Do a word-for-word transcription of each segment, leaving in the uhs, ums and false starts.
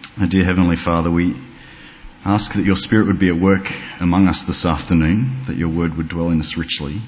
Our dear Heavenly Father, we ask that your Spirit would be at work among us this afternoon, that your word would dwell in us richly.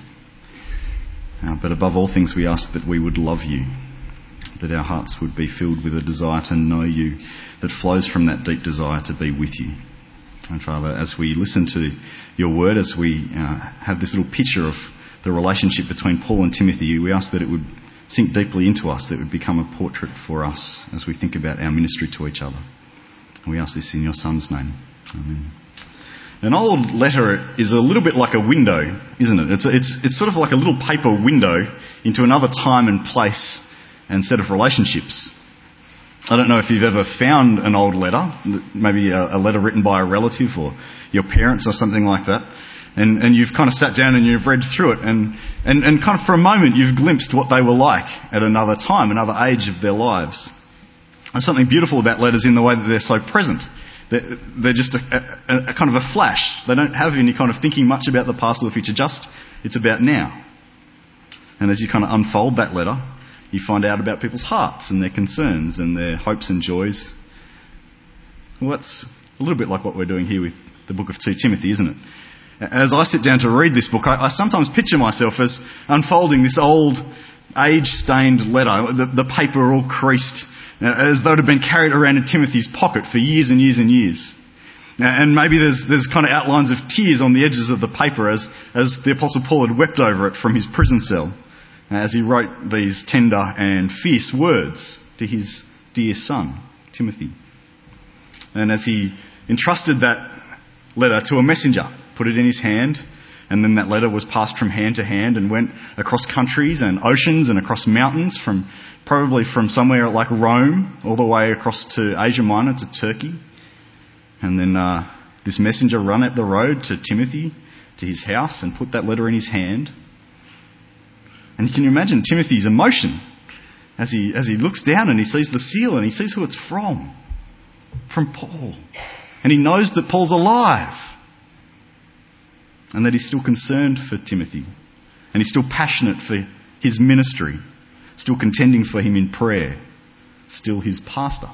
Uh, but above all things, we ask that we would love you, that our hearts would be filled with a desire to know you that flows from that deep desire to be with you. And Father, as we listen to your word, as we uh, have this little picture of the relationship between Paul and Timothy, we ask that it would sink deeply into us, that it would become a portrait for us as we think about our ministry to each other. And we ask this in your Son's name. Amen. An old letter is a little bit like a window, isn't it? It's, it's, it's sort of like a little paper window into another time and place and set of relationships. I don't know if you've ever found an old letter, maybe a, a letter written by a relative or your parents or something like that, and, and you've kind of sat down and you've read through it, and, and, and kind of for a moment you've glimpsed what they were like at another time, another age of their lives. There's something beautiful about letters in the way that they're so present. They're, they're just a, a, a kind of a flash. They don't have any kind of thinking much about the past or the future, just it's about now. And as you kind of unfold that letter, you find out about people's hearts and their concerns and their hopes and joys. Well, that's a little bit like what we're doing here with the book of Second Timothy, isn't it? As I sit down to read this book, I, I sometimes picture myself as unfolding this old, age-stained letter, the, the paper all creased, as though it had been carried around in Timothy's pocket for years and years and years. And maybe there's there's kind of outlines of tears on the edges of the paper as, as the Apostle Paul had wept over it from his prison cell, as he wrote these tender and fierce words to his dear son, Timothy. And as he entrusted that letter to a messenger, put it in his hand, and then that letter was passed from hand to hand and went across countries and oceans and across mountains, from probably from somewhere like Rome all the way across to Asia Minor to Turkey. And then uh, this messenger ran up the road to Timothy, to his house, and put that letter in his hand. And you can imagine Timothy's emotion as he as he looks down and he sees the seal and he sees who it's from. From Paul. And he knows that Paul's alive. And that he's still concerned for Timothy. And he's still passionate for his ministry. Still contending for him in prayer. Still his pastor.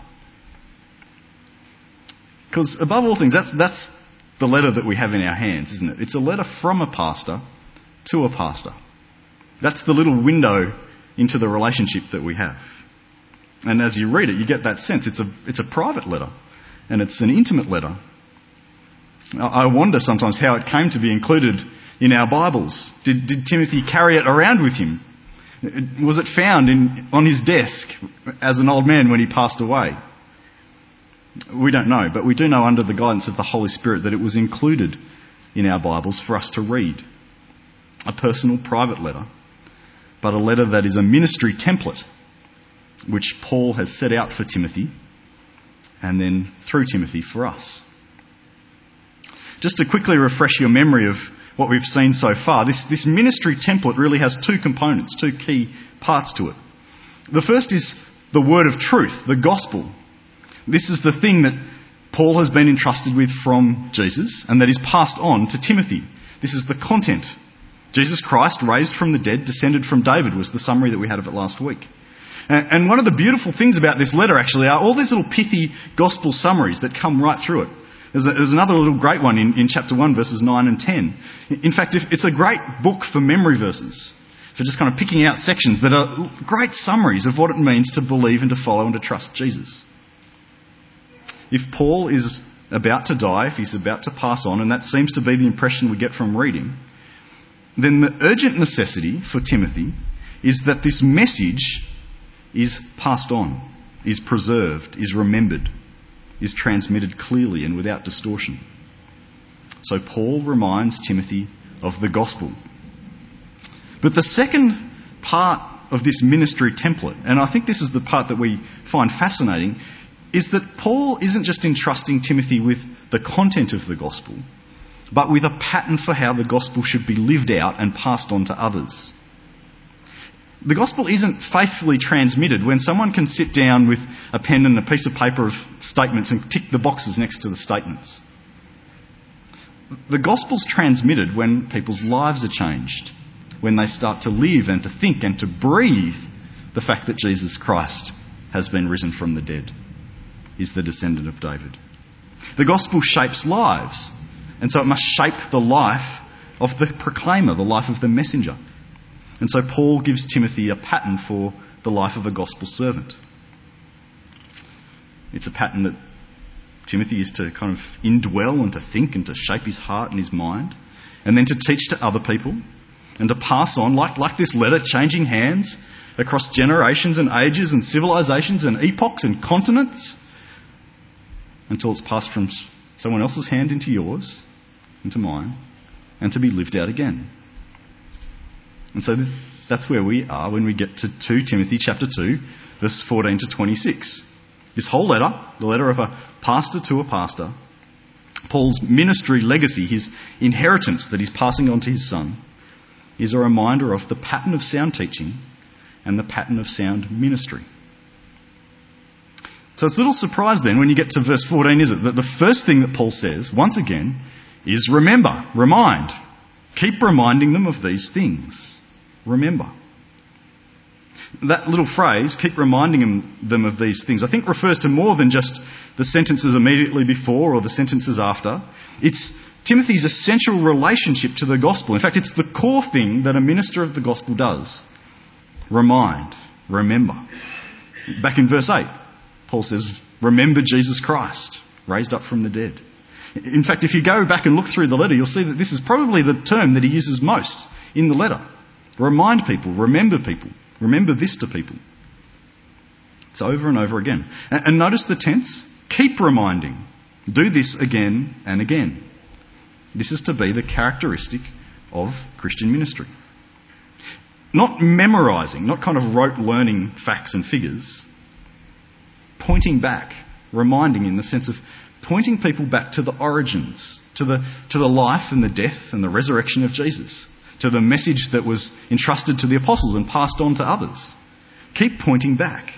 Because above all things, that's that's the letter that we have in our hands, isn't it? It's a letter from a pastor to a pastor. That's the little window into the relationship that we have. And as you read it, you get that sense. It's a it's a private letter. And it's an intimate letter. I wonder sometimes how it came to be included in our Bibles. Did, did Timothy carry it around with him? Was it found in, on his desk as an old man when he passed away? We don't know, but we do know under the guidance of the Holy Spirit that it was included in our Bibles for us to read. A personal, private letter, but a letter that is a ministry template which Paul has set out for Timothy and then through Timothy for us. Just to quickly refresh your memory of what we've seen so far, this, this ministry template really has two components, two key parts to it. The first is the word of truth, the gospel. This is the thing that Paul has been entrusted with from Jesus and that is passed on to Timothy. This is the content. Jesus Christ, raised from the dead, descended from David, was the summary that we had of it last week. And one of the beautiful things about this letter actually are all these little pithy gospel summaries that come right through it. There's, a, there's another little great one in, in chapter one, verses nine and ten. In fact, if, it's a great book for memory verses, for just kind of picking out sections that are great summaries of what it means to believe and to follow and to trust Jesus. If Paul is about to die, if he's about to pass on, and that seems to be the impression we get from reading, then the urgent necessity for Timothy is that this message is passed on, is preserved, is remembered, is transmitted clearly and without distortion. So Paul reminds Timothy of the gospel. But the second part of this ministry template, and I think this is the part that we find fascinating, is that Paul isn't just entrusting Timothy with the content of the gospel, but with a pattern for how the gospel should be lived out and passed on to others. The gospel isn't faithfully transmitted when someone can sit down with a pen and a piece of paper of statements and tick the boxes next to the statements. The gospel's transmitted when people's lives are changed, when they start to live and to think and to breathe the fact that Jesus Christ has been risen from the dead. is the descendant of David. The gospel shapes lives, and so it must shape the life of the proclaimer, the life of the messenger. And so Paul gives Timothy a pattern for the life of a gospel servant. It's a pattern that Timothy is to kind of indwell and to think and to shape his heart and his mind, and then to teach to other people and to pass on, like, like this letter, changing hands across generations and ages and civilizations and epochs and continents until it's passed from someone else's hand into yours, into mine, and to be lived out again. And so that's where we are when we get to two Timothy chapter two, verse fourteen to twenty-six. This whole letter, the letter of a pastor to a pastor, Paul's ministry legacy, his inheritance that he's passing on to his son, is a reminder of the pattern of sound teaching and the pattern of sound ministry. So it's a little surprise then when you get to verse fourteen, is it, that the first thing that Paul says, once again, is remember, remind. Keep reminding them of these things. Remember. That little phrase, keep reminding them, them of these things, I think refers to more than just the sentences immediately before or the sentences after. It's Timothy's essential relationship to the gospel. In fact, it's the core thing that a minister of the gospel does. Remind, remember. Back in verse eight, Paul says, remember Jesus Christ, raised up from the dead. In fact, if you go back and look through the letter, you'll see that this is probably the term that he uses most in the letter. Remind people, remember people, remember this to people. It's over and over again. And, and notice the tense, keep reminding. Do this again and again. This is to be the characteristic of Christian ministry. Not memorising, not kind of rote learning facts and figures. Pointing back, reminding in the sense of pointing people back to the origins, to the, to the life and the death and the resurrection of Jesus, to the message that was entrusted to the apostles and passed on to others. Keep pointing back.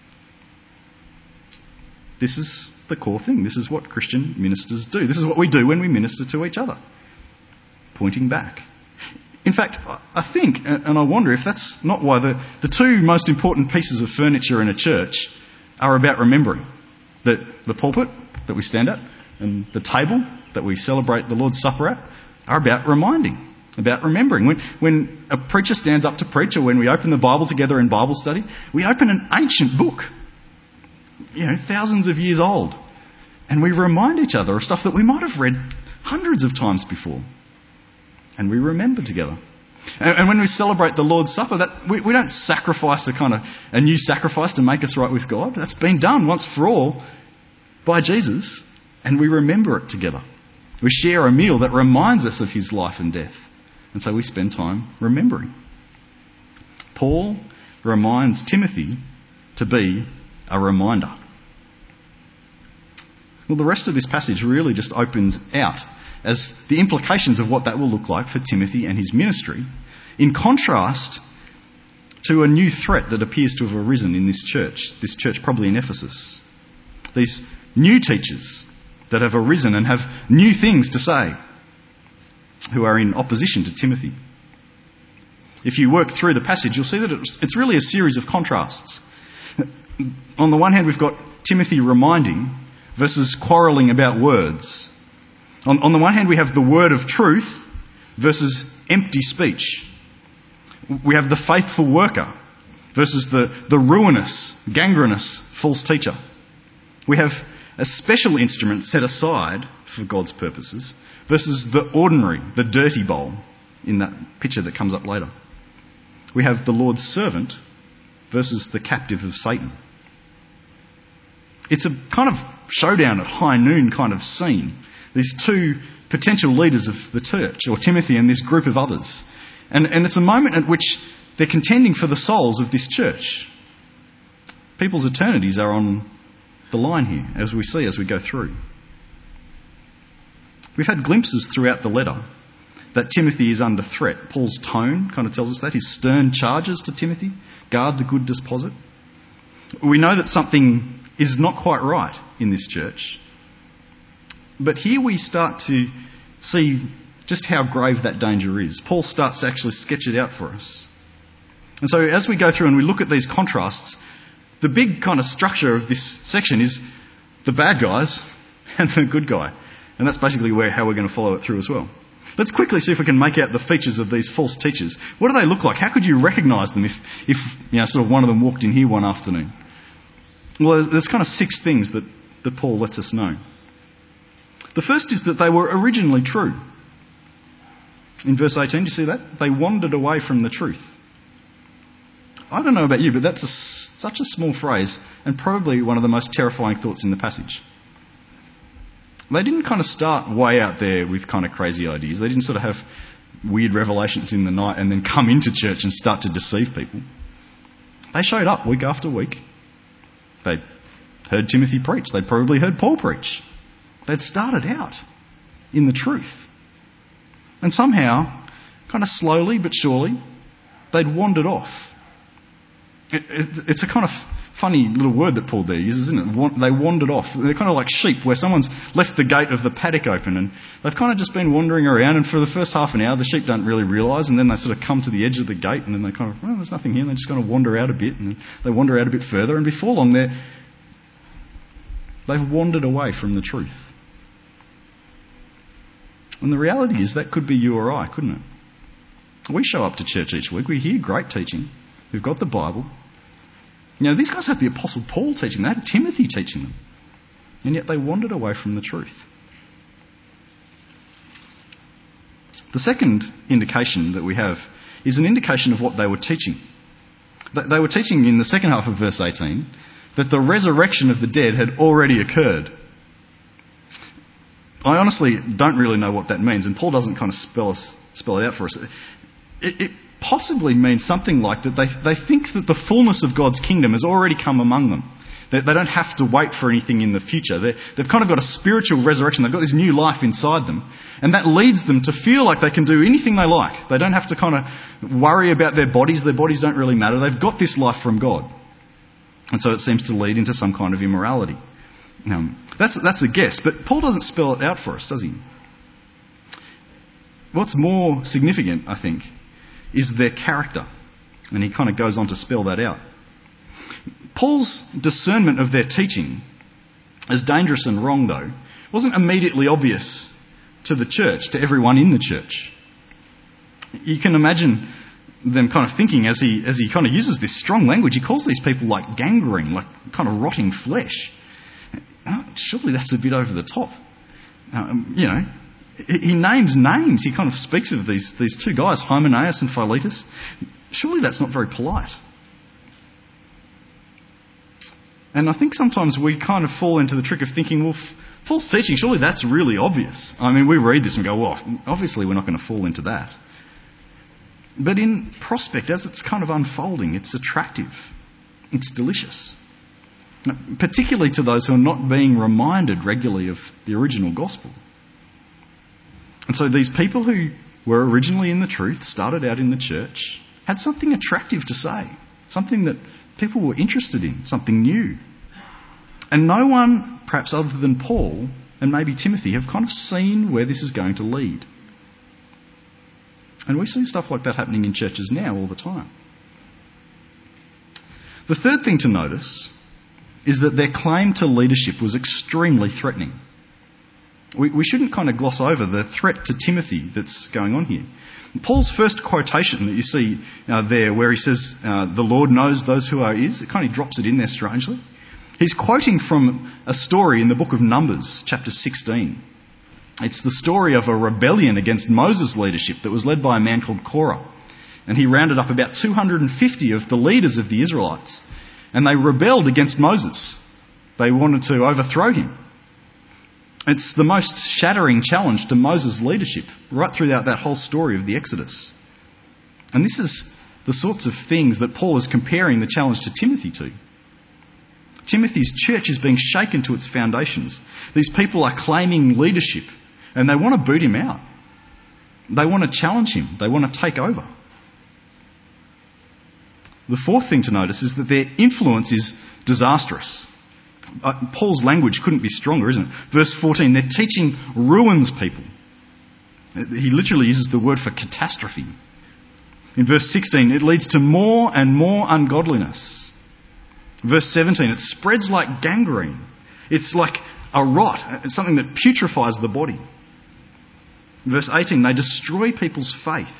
This is the core thing. This is what Christian ministers do. This is what we do when we minister to each other. Pointing back. In fact, I think, and I wonder if that's not why the, the two most important pieces of furniture in a church are about remembering. The, the pulpit that we stand at and the table that we celebrate the Lord's Supper at are about reminding, about remembering. When, when a preacher stands up to preach, or when we open the Bible together in Bible study, we open an ancient book, you know, thousands of years old, and we remind each other of stuff that we might have read hundreds of times before, and we remember together. And, and when we celebrate the Lord's Supper, that we, we don't sacrifice a kind of a new sacrifice to make us right with God. That's been done once for all by Jesus, and we remember it together. We share a meal that reminds us of his life and death, and so we spend time remembering. Paul reminds Timothy to be a reminder. Well, the rest of this passage really just opens out as the implications of what that will look like for Timothy and his ministry, in contrast to a new threat that appears to have arisen in this church, this church probably in Ephesus. These new teachers that have arisen and have new things to say, who are in opposition to Timothy. If you work through the passage, you'll see that it's, it's really a series of contrasts. On the one hand, we've got Timothy reminding versus quarrelling about words. On, on the one hand, we have the word of truth versus empty speech. We have the faithful worker versus the, the ruinous, gangrenous false teacher. We have a special instrument set aside for God's purposes versus the ordinary, the dirty bowl in that picture that comes up later. We have the Lord's servant versus the captive of Satan. It's a kind of showdown at high noon kind of scene. These two potential leaders of the church, or Timothy and this group of others. And, and it's a moment at which they're contending for the souls of this church. People's eternities are on the line here, as we see as we go through. We've had glimpses throughout the letter that Timothy is under threat. Paul's tone kind of tells us that. His stern charges to Timothy, guard the good deposit. We know that something is not quite right in this church. But here we start to see just how grave that danger is. Paul starts to actually sketch it out for us. And so as we go through and we look at these contrasts, the big kind of structure of this section is the bad guys and the good guy. And that's basically where how we're going to follow it through as well. Let's quickly see if we can make out the features of these false teachers. What do they look like? How could you recognise them if, if you know, sort of one of them walked in here one afternoon? Well, there's kind of six things that, that Paul lets us know. The first is that they were originally true. In verse eighteen, do you see that? They wandered away from the truth. I don't know about you, but that's a, such a small phrase and probably one of the most terrifying thoughts in the passage. They didn't kind of start way out there with kind of crazy ideas. They didn't sort of have weird revelations in the night and then come into church and start to deceive people. They showed up week after week. They'd heard Timothy preach. They'd probably heard Paul preach. They'd started out in the truth. And somehow, kind of slowly but surely, they'd wandered off. It, it, it's a kind of funny little word that Paul there uses, isn't it? They wandered off. They're kind of like sheep where someone's left the gate of the paddock open and they've kind of just been wandering around, and for the first half an hour the sheep don't really realise, and then they sort of come to the edge of the gate and then they kind of, oh, there's nothing here, and they just kind of wander out a bit, and they wander out a bit further, and before long they're, they've wandered away from the truth. And the reality is that could be you or I, couldn't it? We show up to church each week, we hear great teaching, we've got the Bible. You know, these guys had the Apostle Paul teaching them, they had Timothy teaching them, and yet they wandered away from the truth. The second indication that we have is an indication of what they were teaching. They were teaching in the second half of verse eighteen that the resurrection of the dead had already occurred. I honestly don't really know what that means, and Paul doesn't kind of spell us, spell it out for us. It, it possibly means something like that they, they think that the fullness of God's kingdom has already come among them. They, they don't have to wait for anything in the future. They're, they've kind of got a spiritual resurrection. They've got this new life inside them. And that leads them to feel like they can do anything they like. They don't have to kind of worry about their bodies. Their bodies don't really matter. They've got this life from God. And so it seems to lead into some kind of immorality. Um, that's, that's a guess. But Paul doesn't spell it out for us, does he? What's more significant, I think, is their character. And he kind of goes on to spell that out. Paul's discernment of their teaching, as dangerous and wrong though, wasn't immediately obvious to the church, to everyone in the church. You can imagine them kind of thinking as he as he kind of uses this strong language. He calls these people like gangrene, like kind of rotting flesh. Oh, surely that's a bit over the top. Um, you know, he names names. He kind of speaks of these, these two guys, Hymenaeus and Philetus. Surely that's not very polite. And I think sometimes we kind of fall into the trick of thinking, well, f- false teaching, surely that's really obvious. I mean, we read this and go, well, obviously we're not going to fall into that. But in prospect, as it's kind of unfolding, it's attractive. It's delicious. Particularly to those who are not being reminded regularly of the original gospel. And so these people who were originally in the truth, started out in the church, had something attractive to say. Something that people were interested in, something new. And no one, perhaps other than Paul and maybe Timothy, have kind of seen where this is going to lead. And we see stuff like that happening in churches now all the time. The third thing to notice is that their claim to leadership was extremely threatening. We, we shouldn't kind of gloss over the threat to Timothy that's going on here. Paul's first quotation that you see uh, there, where he says, uh, the Lord knows those who are his, it kind of drops it in there strangely. He's quoting from a story in the book of Numbers, chapter sixteen. It's the story of a rebellion against Moses' leadership that was led by a man called Korah. And he rounded up about two hundred fifty of the leaders of the Israelites. And they rebelled against Moses. They wanted to overthrow him. It's the most shattering challenge to Moses' leadership right throughout that whole story of the Exodus. And this is the sorts of things that Paul is comparing the challenge to Timothy to. Timothy's church is being shaken to its foundations. These people are claiming leadership and they want to boot him out. They want to challenge him. They want to take over. The fourth thing to notice is that their influence is disastrous. Uh, Paul's language couldn't be stronger, isn't it? Verse fourteen, their teaching ruins people. He literally uses the word for catastrophe. In verse sixteen, it leads to more and more ungodliness. Verse seventeen, it spreads like gangrene. It's like a rot. It's something that putrefies the body. Verse eighteen, they destroy people's faith.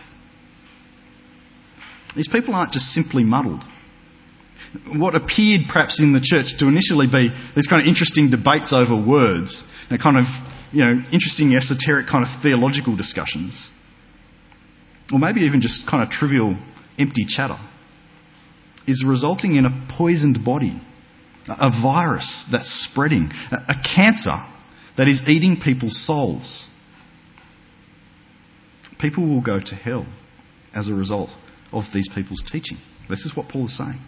These people aren't just simply muddled. What appeared perhaps in the church to initially be these kind of interesting debates over words, and kind of, you know, interesting esoteric kind of theological discussions, or maybe even just kind of trivial empty chatter, is resulting in a poisoned body, a virus that's spreading, a cancer that is eating people's souls. People will go to hell as a result of these people's teaching. This is what Paul is saying.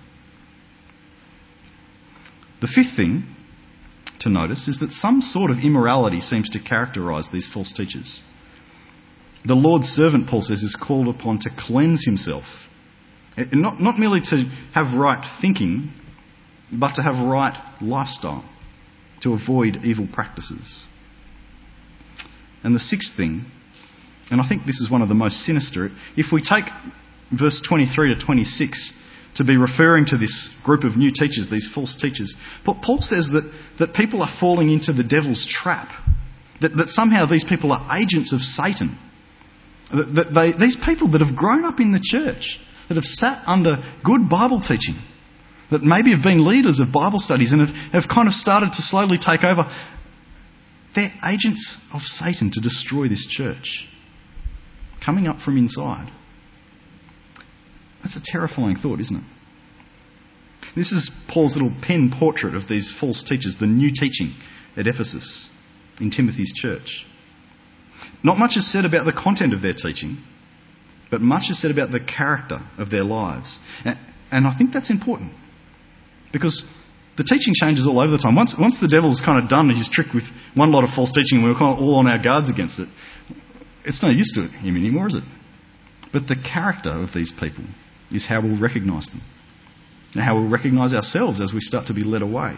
The fifth thing to notice is that some sort of immorality seems to characterise these false teachers. The Lord's servant, Paul says, is called upon to cleanse himself. Not, not merely to have right thinking, but to have right lifestyle, to avoid evil practices. And the sixth thing, and I think this is one of the most sinister, if we take verse twenty-three to twenty-six to be referring to this group of new teachers, these false teachers, but Paul says that, that people are falling into the devil's trap, that, that somehow these people are agents of Satan, that, that they, these people that have grown up in the church, that have sat under good Bible teaching, that maybe have been leaders of Bible studies and have, have kind of started to slowly take over, they're agents of Satan to destroy this church, coming up from inside. That's a terrifying thought, isn't it? This is Paul's little pen portrait of these false teachers, the new teaching at Ephesus, in Timothy's church. Not much is said about the content of their teaching, but much is said about the character of their lives. And I think that's important, because the teaching changes all over the time. Once, once the devil's kind of done his trick with one lot of false teaching and we're kind of all on our guards against it, it's no use to him anymore, is it? But the character of these people is how we'll recognise them, and how we'll recognise ourselves as we start to be led away.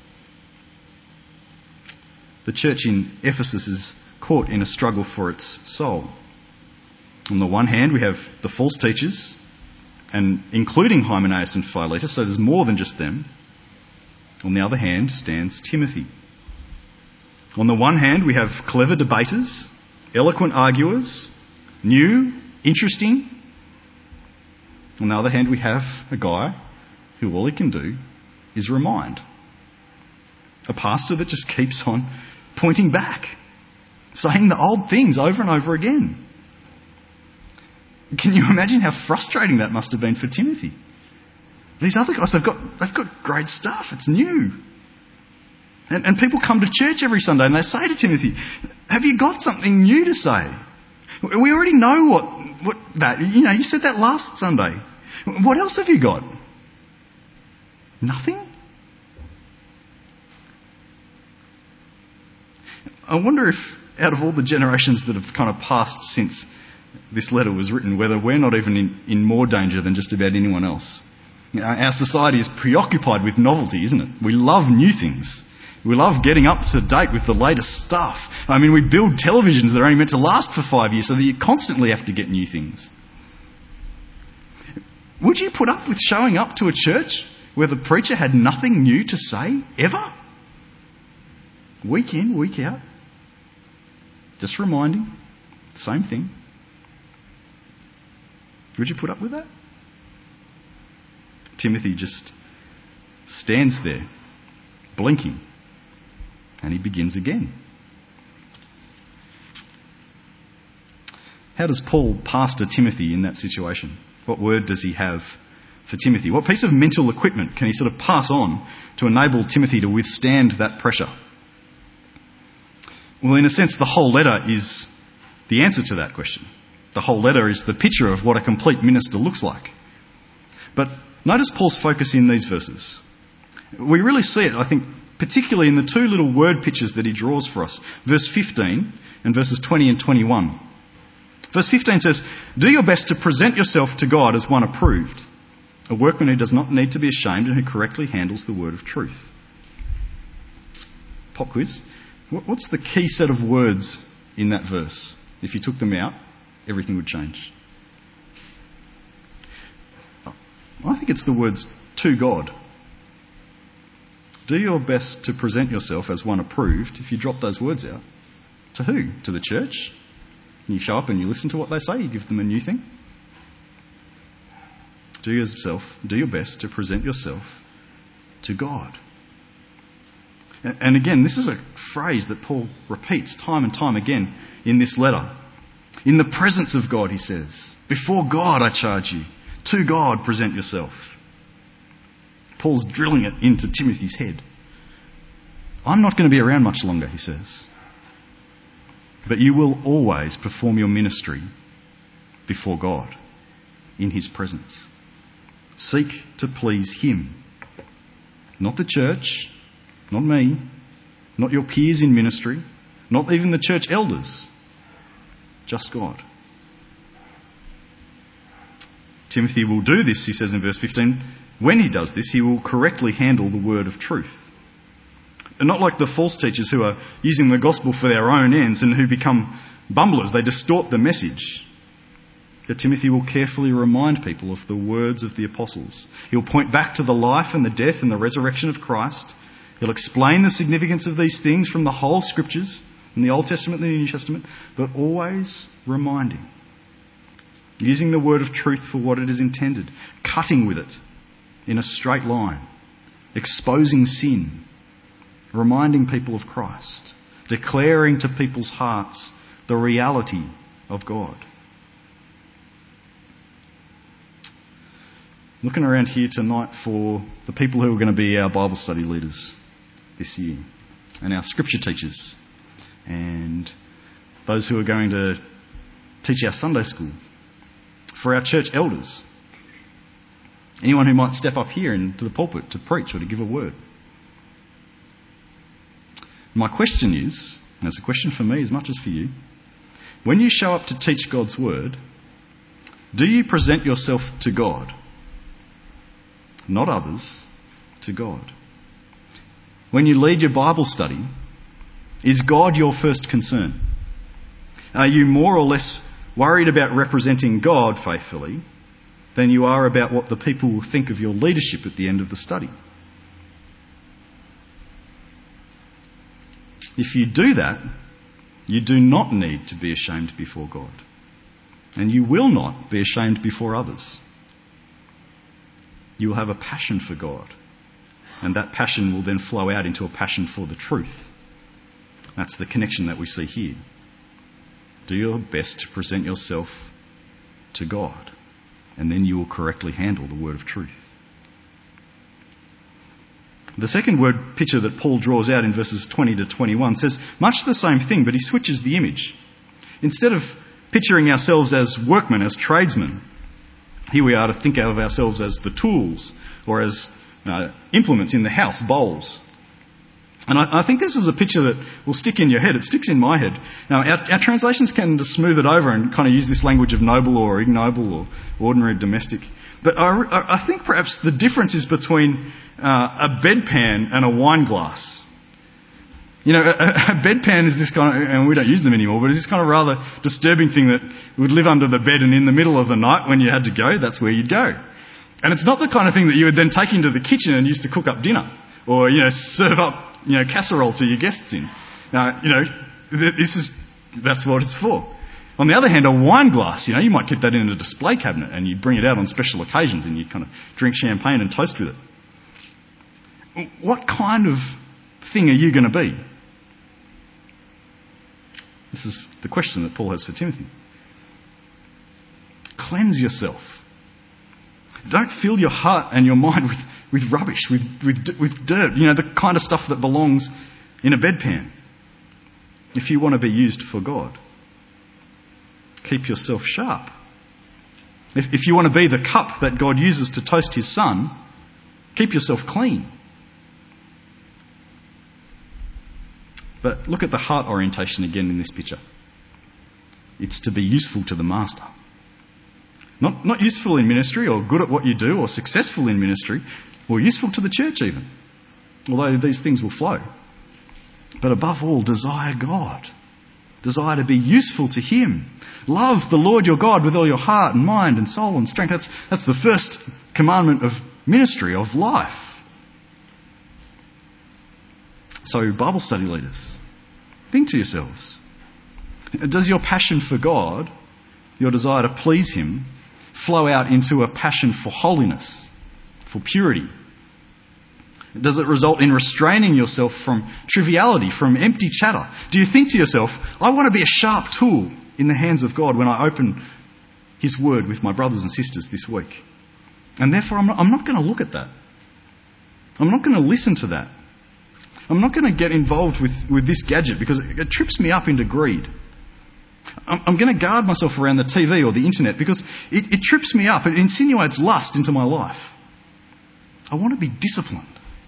The church in Ephesus is caught in a struggle for its soul. On the one hand, we have the false teachers, and including Hymenaeus and Philetus, so there's more than just them. On the other hand stands Timothy. On the one hand, we have clever debaters, eloquent arguers, new, interesting. On the other hand, we have a guy who all he can do is remind. A pastor that just keeps on pointing back, saying the old things over and over again. Can you imagine how frustrating that must have been for Timothy? These other guys, they've got they've got great stuff. It's new. And, and people come to church every Sunday and they say to Timothy, have you got something new to say? We already know what, what that, you know, you said that last Sunday. What else have you got? Nothing? I wonder if out of all the generations that have kind of passed since this letter was written, whether we're not even in, in more danger than just about anyone else. You know, our society is preoccupied with novelty, isn't it? We love new things. We love getting up to date with the latest stuff. I mean, we build televisions that are only meant to last for five years so that you constantly have to get new things. Would you put up with showing up to a church where the preacher had nothing new to say, ever? Week in, week out. Just reminding. Same thing. Would you put up with that? Timothy just stands there, blinking, and he begins again. How does Paul pastor Timothy in that situation? What word does he have for Timothy? What piece of mental equipment can he sort of pass on to enable Timothy to withstand that pressure? Well, in a sense, the whole letter is the answer to that question. The whole letter is the picture of what a complete minister looks like. But notice Paul's focus in these verses. We really see it, I think, particularly in the two little word pictures that he draws for us. Verse fifteen and verses twenty and twenty-one. Verse fifteen says, "Do your best to present yourself to God as one approved, a workman who does not need to be ashamed and who correctly handles the word of truth." Pop quiz. What's the key set of words in that verse? If you took them out, everything would change. I think it's the words "to God." Do your best to present yourself as one approved. If you drop those words out, to who? To the church? You show up and you listen to what they say, you give them a new thing. Do yourself, do your best to present yourself to God. And again, this is a phrase that Paul repeats time and time again in this letter. In the presence of God, he says, before God I charge you, to God present yourself. Paul's drilling it into Timothy's head. I'm not going to be around much longer, he says. But you will always perform your ministry before God, in his presence. Seek to please him. Not the church, not me, not your peers in ministry, not even the church elders. Just God. Timothy will do this, he says in verse fifteen. When he does this, he will correctly handle the word of truth. And not like the false teachers who are using the gospel for their own ends and who become bumblers. They distort the message. But Timothy will carefully remind people of the words of the apostles. He'll point back to the life and the death and the resurrection of Christ. He'll explain the significance of these things from the whole scriptures, in the Old Testament and the New Testament, but always reminding. Using the word of truth for what it is intended. Cutting with it in a straight line. Exposing sin. Reminding people of Christ. Declaring to people's hearts the reality of God. Looking around here tonight for the people who are going to be our Bible study leaders this year. And our scripture teachers. And those who are going to teach our Sunday school. For our church elders. Anyone who might step up here into the pulpit to preach or to give a word. My question is, and it's a question for me as much as for you, when you show up to teach God's word, do you present yourself to God? Not others, to God. When you lead your Bible study, is God your first concern? Are you more or less worried about representing God faithfully than you are about what the people will think of your leadership at the end of the study? If you do that, you do not need to be ashamed before God. And you will not be ashamed before others. You will have a passion for God. And that passion will then flow out into a passion for the truth. That's the connection that we see here. Do your best to present yourself to God. And then you will correctly handle the word of truth. The second word picture that Paul draws out in verses twenty to twenty-one says much the same thing, but he switches the image. Instead of picturing ourselves as workmen, as tradesmen, here we are to think of ourselves as the tools or as uh, implements in the house, bowls. And I, I think this is a picture that will stick in your head. It sticks in my head. Now, our, our translations can just smooth it over and kind of use this language of noble or ignoble or ordinary, domestic. But I, I think perhaps the difference is between uh, a bedpan and a wine glass. You know, a, a bedpan is this kind of, and we don't use them anymore, but it's this kind of rather disturbing thing that would live under the bed, and in the middle of the night when you had to go, that's where you'd go. And it's not the kind of thing that you would then take into the kitchen and use to cook up dinner or, you know, serve up, you know, casserole to your guests in. Now, you know, this is, that's what it's for. On the other hand, a wine glass, you know, you might keep that in a display cabinet and you'd bring it out on special occasions and you'd kind of drink champagne and toast with it. What kind of thing are you going to be? This is the question that Paul has for Timothy. Cleanse yourself. Don't fill your heart and your mind with, with rubbish, with, with, with dirt, you know, the kind of stuff that belongs in a bedpan. If you want to be used for God. Keep yourself sharp. If, if you want to be the cup that God uses to toast his son, keep yourself clean. But look at the heart orientation again in this picture. It's to be useful to the master. Not, not useful in ministry or good at what you do or successful in ministry or useful to the church even. Although these things will flow. But above all, desire God. Desire to be useful to him. Love the Lord your God with all your heart and mind and soul and strength. That's, that's the first commandment of ministry, of life. So, Bible study leaders, think to yourselves, does your passion for God, your desire to please Him, flow out into a passion for holiness, for purity? Does it result in restraining yourself from triviality, from empty chatter? Do you think to yourself, I want to be a sharp tool in the hands of God when I open His Word with my brothers and sisters this week? And therefore I'm not, I'm not going to look at that. I'm not going to listen to that. I'm not going to get involved with, with this gadget because it, it trips me up into greed. I'm, I'm going to guard myself around the T V or the internet because it, it trips me up. It insinuates lust into my life. I want to be disciplined.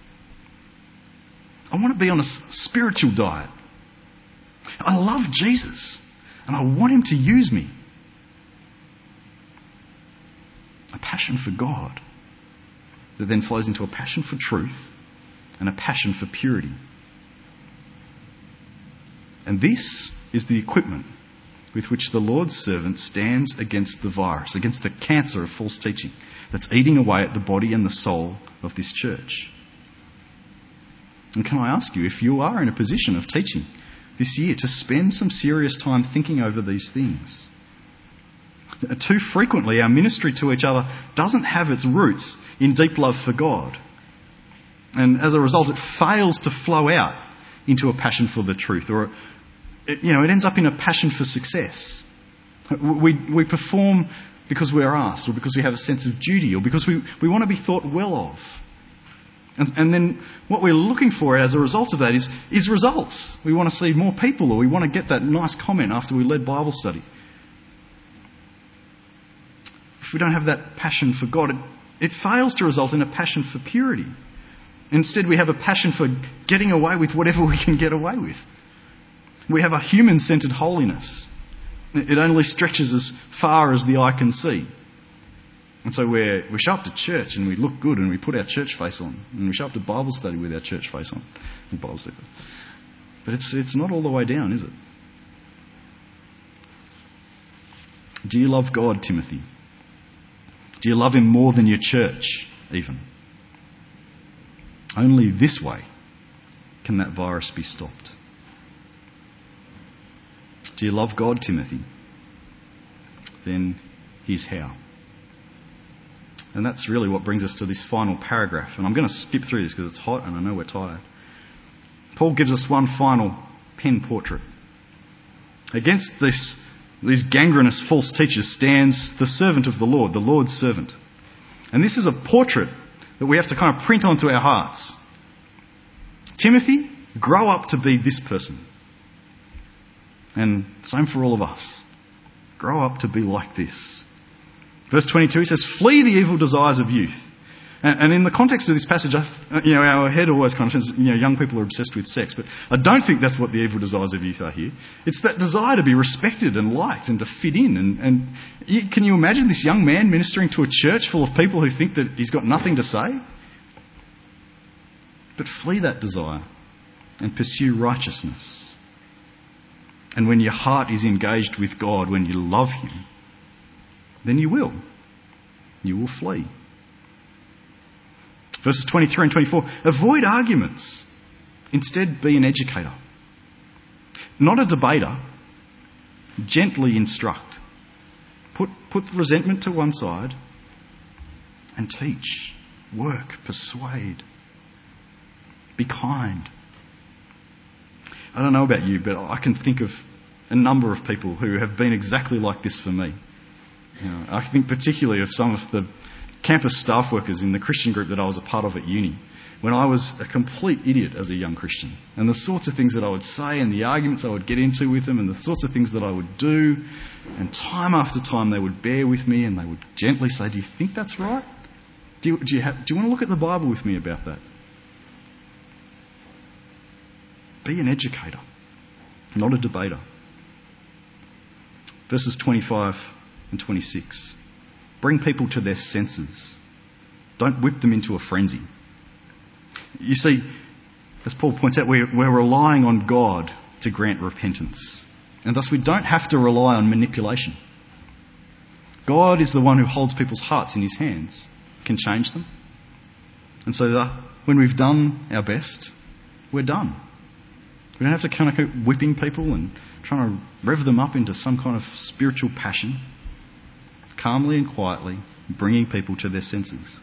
I want to be on a spiritual diet. I love Jesus and I want Him to use me. A passion for God that then flows into a passion for truth and a passion for purity. And this is the equipment with which the Lord's servant stands against the virus, against the cancer of false teaching that's eating away at the body and the soul of this church. And can I ask you, if you are in a position of teaching this year, to spend some serious time thinking over these things? Too frequently, our ministry to each other doesn't have its roots in deep love for God. And as a result, it fails to flow out into a passion for the truth, or it, you know, it ends up in a passion for success. We, we perform because we're asked, or because we have a sense of duty, or because we, we want to be thought well of. And, and then what we're looking for as a result of that is, is results. We want to see more people, or we want to get that nice comment after we led Bible study. If we don't have that passion for God, it, it fails to result in a passion for purity. Instead, we have a passion for getting away with whatever we can get away with. We have a human-centred holiness. It only stretches as far as the eye can see. And so we're, we show up to church and we look good and we put our church face on. And we show up to Bible study with our church face on. Bible study. But it's, it's not all the way down, is it? Do you love God, Timothy? Do you love Him more than your church, even? Only this way can that virus be stopped. Do you love God, Timothy? Then here's how. And that's really what brings us to this final paragraph. And I'm going to skip through this because it's hot and I know we're tired. Paul gives us one final pen portrait. Against this, these gangrenous false teachers stands the servant of the Lord, the Lord's servant. And this is a portrait that we have to kind of print onto our hearts. Timothy, grow up to be this person. And same for all of us. Grow up to be like this. Verse twenty-two, he says, flee the evil desires of youth. And, and in the context of this passage, I, you know, our head always kind of says, you know, young people are obsessed with sex. But I don't think that's what the evil desires of youth are here. It's that desire to be respected and liked and to fit in. And, and you, can you imagine this young man ministering to a church full of people who think that he's got nothing to say? But flee that desire and pursue righteousness. And when your heart is engaged with God, when you love Him, then you will. You will flee. Verses twenty-three and twenty-four. Avoid arguments. Instead, be an educator. Not a debater. Gently instruct. Put, put resentment to one side and teach. Work. Persuade. Be kind. I don't know about you, but I can think of a number of people who have been exactly like this for me. You know, I think particularly of some of the campus staff workers in the Christian group that I was a part of at uni, when I was a complete idiot as a young Christian. And the sorts of things that I would say and the arguments I would get into with them and the sorts of things that I would do. And time after time they would bear with me and they would gently say, do you think that's right? Do you, do you, have, do you want to look at the Bible with me about that? Be an educator, not a debater. Verses twenty-five and twenty-six. Bring people to their senses. Don't whip them into a frenzy. You see, as Paul points out, we're, we're relying on God to grant repentance. And thus we don't have to rely on manipulation. God is the one who holds people's hearts in His hands, can change them. And so that when we've done our best, we're done. We don't have to kind of keep whipping people and trying to rev them up into some kind of spiritual passion. Calmly and quietly bringing people to their senses.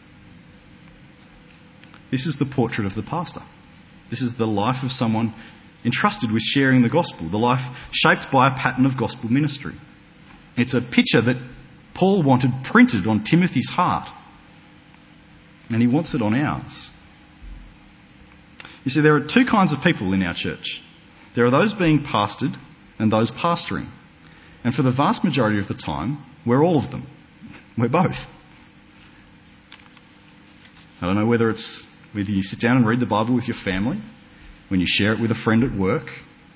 This is the portrait of the pastor. This is the life of someone entrusted with sharing the gospel, the life shaped by a pattern of gospel ministry. It's a picture that Paul wanted printed on Timothy's heart, and he wants it on ours. You see, there are two kinds of people in our church. There are those being pastored and those pastoring. And for the vast majority of the time, we're all of them. We're both. I don't know whether it's whether you sit down and read the Bible with your family, when you share it with a friend at work.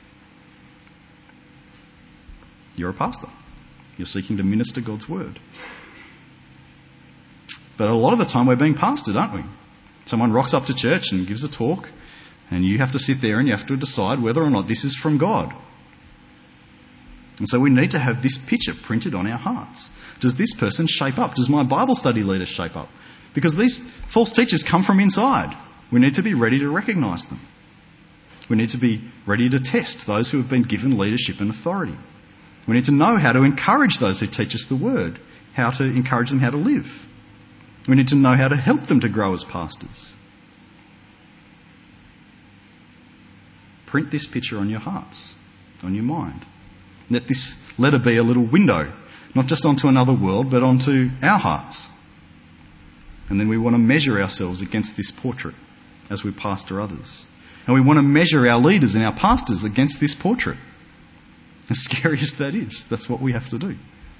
You're a pastor. You're seeking to minister God's word. But a lot of the time we're being pastored, aren't we? Someone rocks up to church and gives a talk, and you have to sit there and you have to decide whether or not this is from God. And so we need to have this picture printed on our hearts. Does this person shape up? Does my Bible study leader shape up? Because these false teachers come from inside. We need to be ready to recognise them. We need to be ready to test those who have been given leadership and authority. We need to know how to encourage those who teach us the word, how to encourage them how to live. We need to know how to help them to grow as pastors. Print this picture on your hearts, on your mind. Let this letter be a little window, not just onto another world, but onto our hearts. And then we want to measure ourselves against this portrait as we pastor others. And we want to measure our leaders and our pastors against this portrait. As scary as that is, that's what we have to do.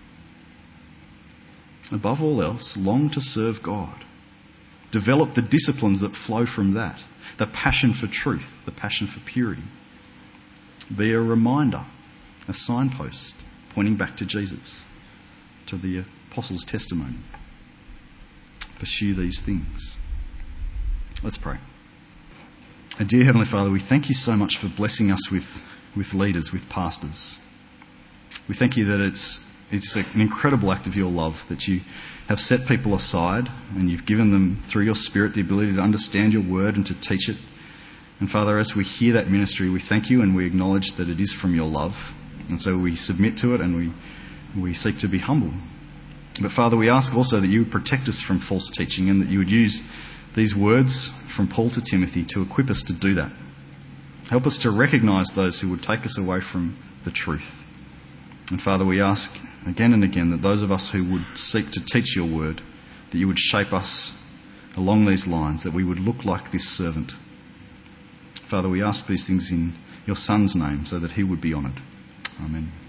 Above all else, long to serve God. Develop the disciplines that flow from that. The passion for truth, the passion for purity. Be a reminder, a signpost pointing back to Jesus, to the apostles' testimony. Pursue these things. Let's pray. And dear Heavenly Father, we thank you so much for blessing us with, with leaders, with pastors. We thank you that it's it's an incredible act of your love that you have set people aside and you've given them, through your Spirit, the ability to understand your word and to teach it. And Father, as we hear that ministry, we thank you and we acknowledge that it is from your love. And so we submit to it and we we seek to be humble. But Father, we ask also that you would protect us from false teaching and that you would use these words from Paul to Timothy to equip us to do that. Help us to recognise those who would take us away from the truth. And Father, we ask again and again that those of us who would seek to teach your word, that you would shape us along these lines, that we would look like this servant. Father, we ask these things in your Son's name so that he would be honoured. Amen.